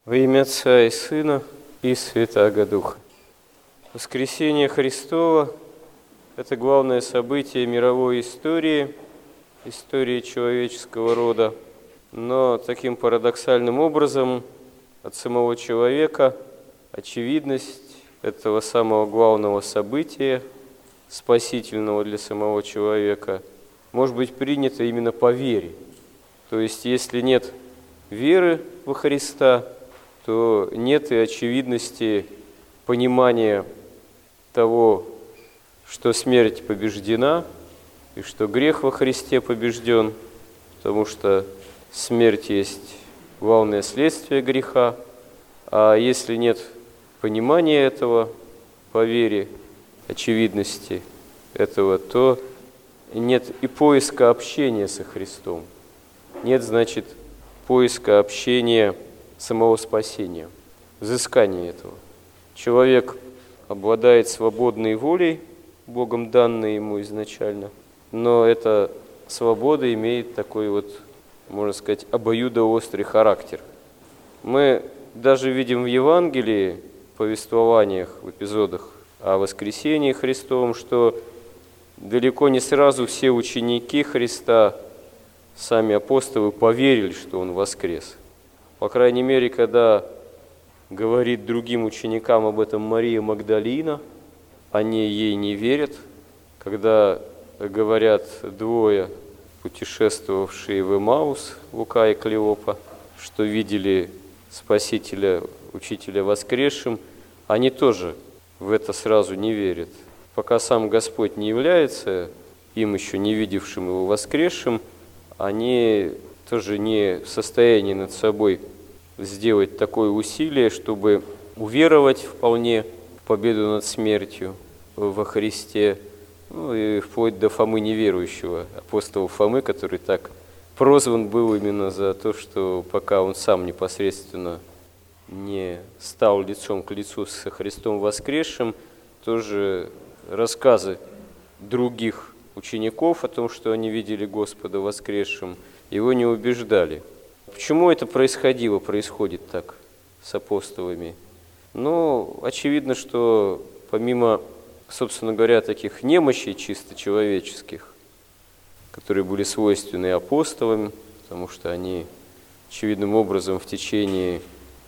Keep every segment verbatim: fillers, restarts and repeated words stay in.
Во имя Отца и Сына и Святаго Духа. Воскресение Христово – это главное событие мировой истории, истории человеческого рода. Но таким парадоксальным образом от самого человека очевидность этого самого главного события, спасительного для самого человека, может быть принята именно по вере. То есть, если нет веры во Христа, то нет и очевидности понимания того, что смерть побеждена и что грех во Христе побежден, потому что смерть есть главное следствие греха. А если нет понимания этого по вере, очевидности этого, то нет и поиска общения со Христом. Нет, значит, поиска общения самого спасения, взыскания этого. Человек обладает свободной волей, Богом данной ему изначально, но эта свобода имеет такой вот, можно сказать, обоюдоострый характер. Мы даже видим в Евангелии, в повествованиях, в эпизодах о воскресении Христовом, что далеко не сразу все ученики Христа, сами апостолы, поверили, что Он воскрес. По крайней мере, когда говорит другим ученикам об этом Мария Магдалина, они ей не верят. Когда говорят двое, путешествовавшие в Эмаус, Лука и Клеопа, что видели Спасителя, Учителя воскресшим, они тоже в это сразу не верят. Пока сам Господь не является им еще не видевшим Его воскресшим, они тоже не в состоянии над собой сделать такое усилие, чтобы уверовать вполне в победу над смертью во Христе, ну и вплоть до Фомы неверующего, апостола Фомы, который так прозван был именно за то, что пока он сам непосредственно не стал лицом к лицу со Христом воскресшим, тоже рассказы других учеников о том, что они видели Господа воскресшим, его не убеждали. Почему это происходило, происходит так с апостолами? Ну, очевидно, что помимо, собственно говоря, таких немощей чисто человеческих, которые были свойственны апостолам, потому что они очевидным образом в течение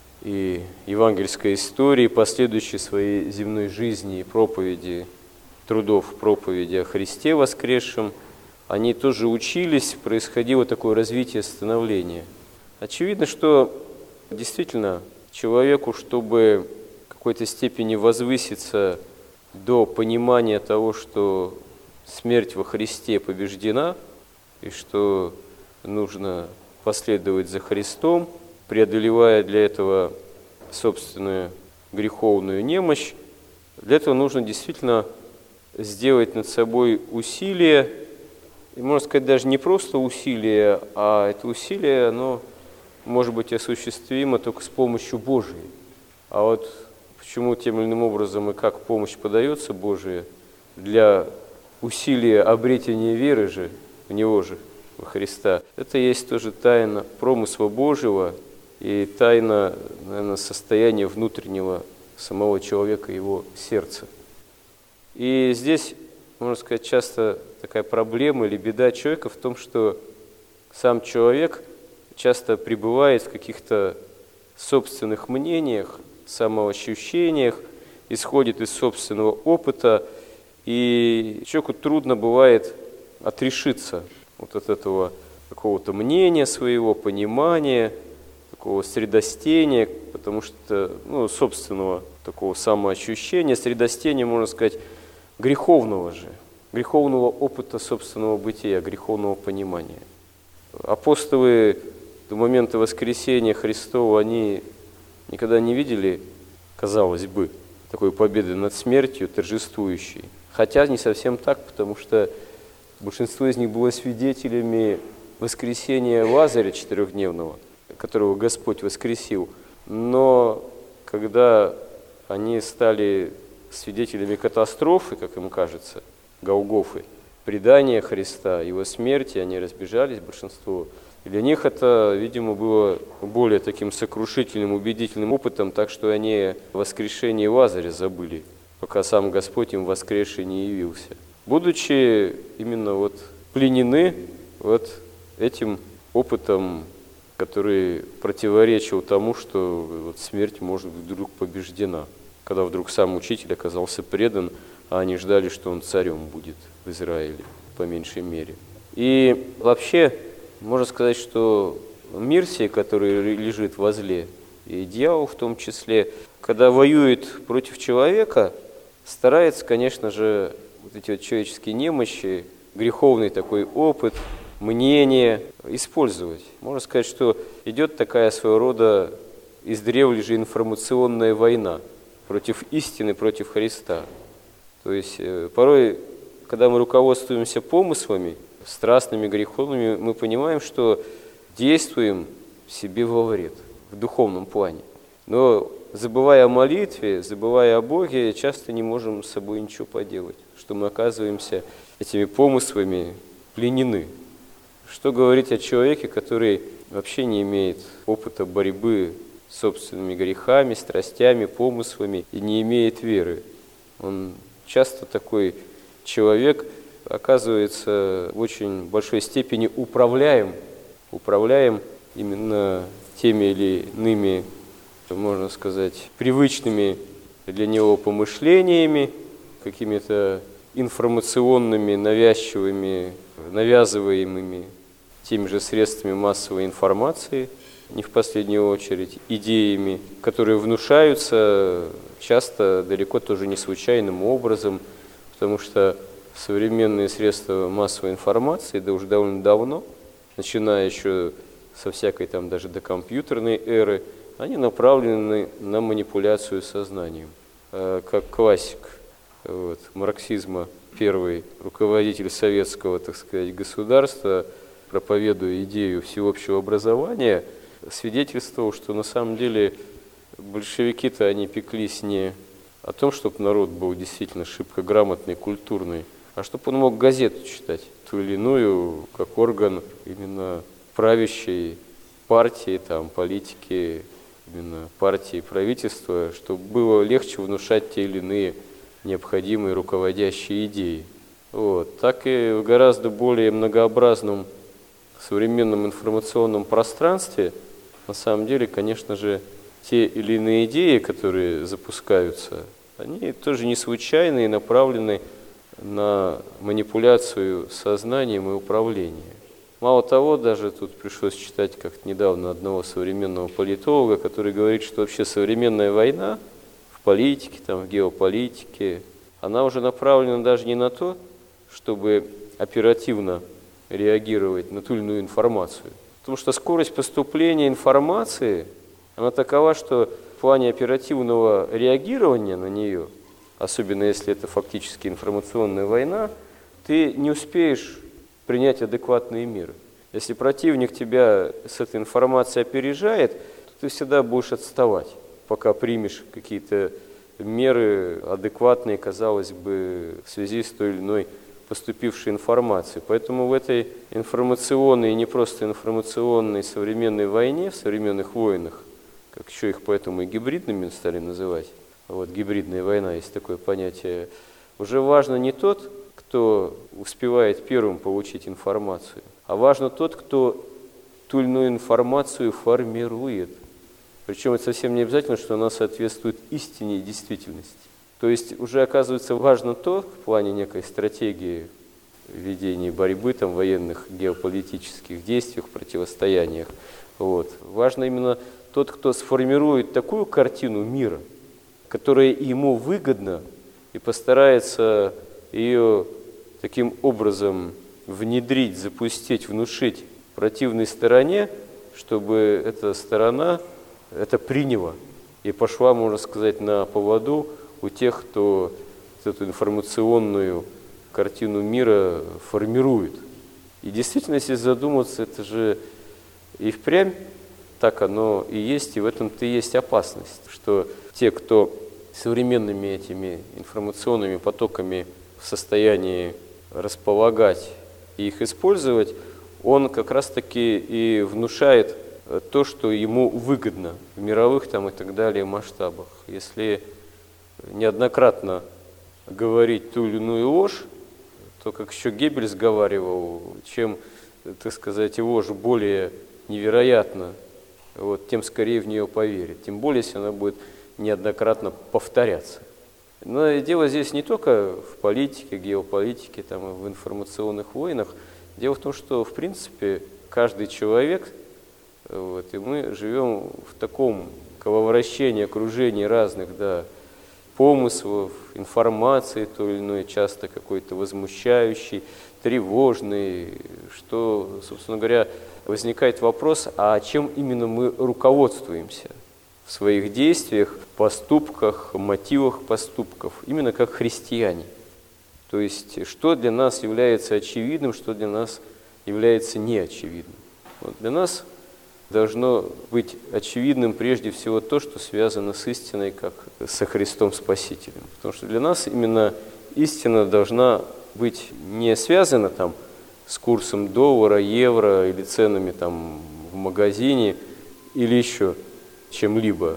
и евангельской истории, последующей своей земной жизни и проповеди, трудов проповеди о Христе воскресшем, они тоже учились, происходило такое развитие становления. Очевидно, что действительно человеку, чтобы в какой-то степени возвыситься до понимания того, что смерть во Христе побеждена, и что нужно последовать за Христом, преодолевая для этого собственную греховную немощь, для этого нужно действительно сделать над собой усилие, и, можно сказать, даже не просто усилие, а это усилие, оно может быть осуществимо только с помощью Божией. А вот почему тем или иным образом и как помощь подается Божия для усилия обретения веры же в Него же, во Христа, это есть тоже тайна промысла Божьего и тайна, наверное, состояния внутреннего самого человека, его сердца. И здесь, можно сказать, часто такая проблема или беда человека в том, что сам человек часто пребывает в каких-то собственных мнениях, самоощущениях, исходит из собственного опыта, и человеку трудно бывает отрешиться вот от этого какого-то мнения своего, понимания, такого средостения, потому что, ну, собственного такого самоощущения, средостения, можно сказать, греховного же, греховного опыта собственного бытия, греховного понимания. Апостолы до момента воскресения Христова, они никогда не видели, казалось бы, такой победы над смертью, торжествующей. Хотя не совсем так, потому что большинство из них было свидетелями воскресения Лазаря четырехдневного, которого Господь воскресил. Но когда они стали свидетелями катастрофы, как им кажется, Голгофы, предания Христа, Его смерти, они разбежались, большинство И для них это, видимо, было более таким сокрушительным, убедительным опытом, так что они воскрешение Лазаря забыли, пока сам Господь им воскресший не явился. Будучи именно вот пленены вот этим опытом, который противоречил тому, что вот смерть может быть вдруг побеждена, когда вдруг сам учитель оказался предан, а они ждали, что он царем будет в Израиле, по меньшей мере. И вообще, можно сказать, что мир сей, который лежит возле, и дьявол в том числе, когда воюет против человека, старается, конечно же, вот эти вот человеческие немощи, греховный такой опыт, мнение использовать. Можно сказать, что идет такая своего рода издревле же информационная война против истины, против Христа. То есть порой, когда мы руководствуемся помыслами, страстными, греховными, мы понимаем, что действуем себе во вред в духовном плане. Но забывая о молитве, забывая о Боге, часто не можем с собой ничего поделать, что мы оказываемся этими помыслами пленены. Что говорить о человеке, который вообще не имеет опыта борьбы с собственными грехами, страстями, помыслами и не имеет веры? Он часто такой человек оказывается в очень большой степени управляем, управляем именно теми или иными, можно сказать, привычными для него помышлениями, какими-то информационными, навязчивыми, навязываемыми теми же средствами массовой информации, не в последнюю очередь, идеями, которые внушаются часто далеко тоже не случайным образом, потому что современные средства массовой информации, да уже довольно давно, начиная еще со всякой там даже до компьютерной эры, они направлены на манипуляцию сознанием. Как классик вот, марксизма, первый руководитель советского, так сказать, государства, проповедуя идею всеобщего образования, свидетельствовал, что на самом деле большевики-то они пеклись не о том, чтобы народ был действительно шибко грамотный, культурный, а чтобы он мог газету читать, ту или иную, как орган именно правящей партии, там, политики, именно партии, правительства, чтобы было легче внушать те или иные необходимые руководящие идеи. Вот. Так и в гораздо более многообразном современном информационном пространстве, на самом деле, конечно же, те или иные идеи, которые запускаются, они тоже не случайны и направлены на манипуляцию сознанием и управлением. Мало того, даже тут пришлось читать как-то недавно одного современного политолога, который говорит, что вообще современная война в политике, там, в геополитике, она уже направлена даже не на то, чтобы оперативно реагировать на ту или иную информацию. Потому что скорость поступления информации, она такова, что в плане оперативного реагирования на нее, особенно если это фактически информационная война, ты не успеешь принять адекватные меры. Если противник тебя с этой информацией опережает, то ты всегда будешь отставать, пока примешь какие-то меры адекватные, казалось бы, в связи с той или иной поступившей информацией. Поэтому в этой информационной, и не просто информационной современной войне, в современных войнах, как еще их поэтому и гибридными стали называть, вот гибридная война, есть такое понятие, уже важно не тот, кто успевает первым получить информацию, а важно тот, кто ту или иную информацию формирует. Причем это совсем не обязательно, что она соответствует истине и действительности. То есть уже оказывается важно то, в плане некой стратегии ведения борьбы, там, военных, геополитических действиях, противостояниях. Вот. Важно именно тот, кто сформирует такую картину мира, которая ему выгодна, и постарается ее таким образом внедрить, запустить, внушить противной стороне, чтобы эта сторона это приняла и пошла, можно сказать, на поводу у тех, кто эту информационную картину мира формирует. И действительно, если задуматься, это же и впрямь так оно и есть, и в этом-то и есть опасность, что те, кто современными этими информационными потоками в состоянии располагать и их использовать, он как раз-таки и внушает то, что ему выгодно в мировых там и так далее масштабах. Если неоднократно говорить ту или иную ложь, то, как еще Геббельс говаривал, чем, так сказать, ложь более невероятна, вот, тем скорее в нее поверит, тем более, если она будет неоднократно повторяться. Но дело здесь не только в политике, геополитике, там, и в информационных войнах. Дело в том, что, в принципе, каждый человек, вот, и мы живем в таком крововращении, окружении разных, да, помыслов, информации той или иной, часто какой-то возмущающий, тревожный, что, собственно говоря, возникает вопрос, а чем именно мы руководствуемся в своих действиях, поступках, мотивах поступков, именно как христиане. То есть, что для нас является очевидным, что для нас является неочевидным. Вот для нас должно быть очевидным прежде всего то, что связано с истиной, как со Христом Спасителем. Потому что для нас именно истина должна быть не связана там с курсом доллара, евро или ценами там в магазине или еще чем-либо.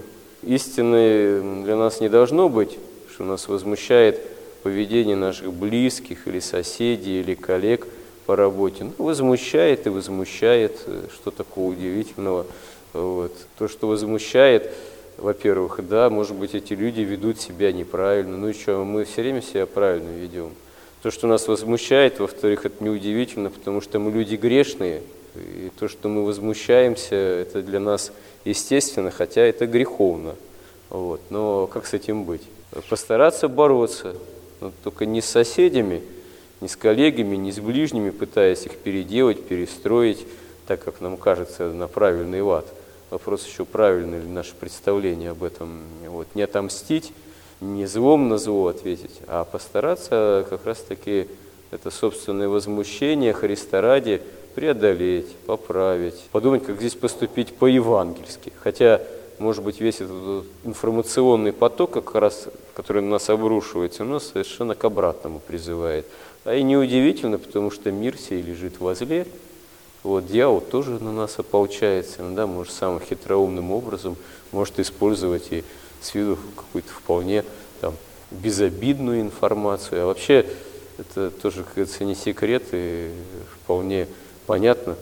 Истины для нас не должно быть, что нас возмущает поведение наших близких или соседей или коллег по работе. Ну, возмущает и возмущает, что такого удивительного. Вот. То, что возмущает, во-первых, да, может быть, эти люди ведут себя неправильно. Ну и что, мы все время себя правильно ведем. То, что нас возмущает, во-вторых, это неудивительно, потому что мы люди грешные. И то, что мы возмущаемся, это для нас естественно, хотя это греховно. Вот. Но как с этим быть? Постараться бороться, но только не с соседями, не с коллегами, не с ближними, пытаясь их переделать, перестроить, так как нам кажется, на правильный лад. Вопрос еще, правильно ли наше представление об этом. Вот. Не отомстить, не злом на зло ответить, а постараться как раз-таки это собственное возмущение Христа ради преодолеть, поправить, подумать, как здесь поступить по-евангельски. Хотя, может быть, весь этот информационный поток, как раз, который на нас обрушивается, он нас совершенно к обратному призывает. А и неудивительно, потому что мир сей лежит возле. Вот, дьявол тоже на нас ополчается, иногда, может, самым хитроумным образом может использовать и с виду какую-то вполне там, безобидную информацию. А вообще, это тоже, как говорится, не секрет, и вполне понятно,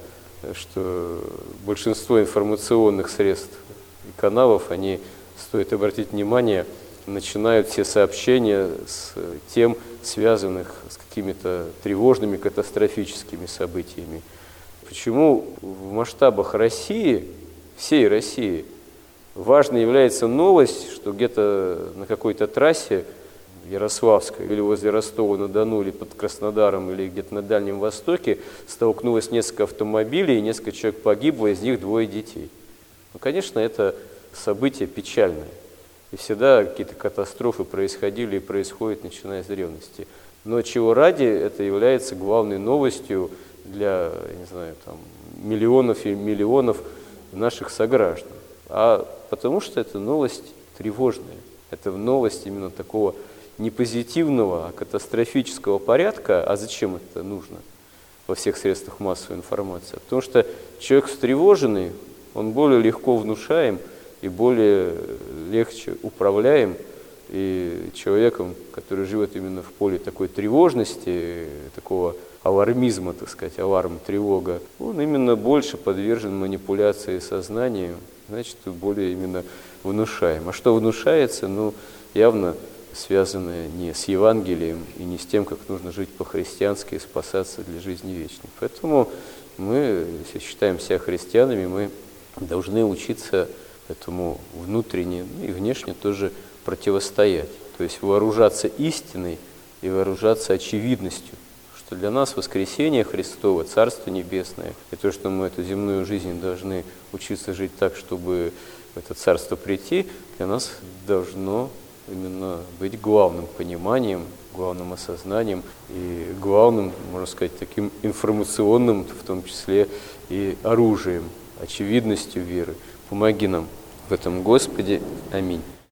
что большинство информационных средств и каналов, они, стоит обратить внимание, начинают все сообщения с тем, связанных с какими-то тревожными, катастрофическими событиями. Почему в масштабах России, всей России, важной является новость, что где-то на какой-то трассе Ярославской или возле Ростова-на-Дону, или под Краснодаром, или где-то на Дальнем Востоке столкнулось несколько автомобилей, и несколько человек погибло, из них двое детей. Ну, конечно, это событие печальное. И всегда какие-то катастрофы происходили и происходят, начиная с древности. Но чего ради, это является главной новостью для, я не знаю, там, миллионов и миллионов наших сограждан. А потому что это новость тревожная. Это новость именно такого не позитивного, а катастрофического порядка. А зачем это нужно во всех средствах массовой информации? Потому что человек встревоженный, он более легко внушаем и более легче управляем. И человеком, который живет именно в поле такой тревожности, такого алармизма, так сказать, аларм, тревога, он именно больше подвержен манипуляции сознанием, значит, более именно внушаем. А что внушается, ну, явно связанное не с Евангелием и не с тем, как нужно жить по-христиански и спасаться для жизни вечной. Поэтому мы, если считаем себя христианами, мы должны учиться этому внутренне и внешне тоже противостоять. То есть вооружаться истиной и вооружаться очевидностью, что для нас воскресение Христово, Царство Небесное, и то, что мы эту земную жизнь должны учиться жить так, чтобы в это Царство прийти, для нас должно именно быть главным пониманием, главным осознанием и главным, можно сказать, таким информационным, в том числе и оружием, очевидностью веры. Помоги нам в этом, Господи. Аминь.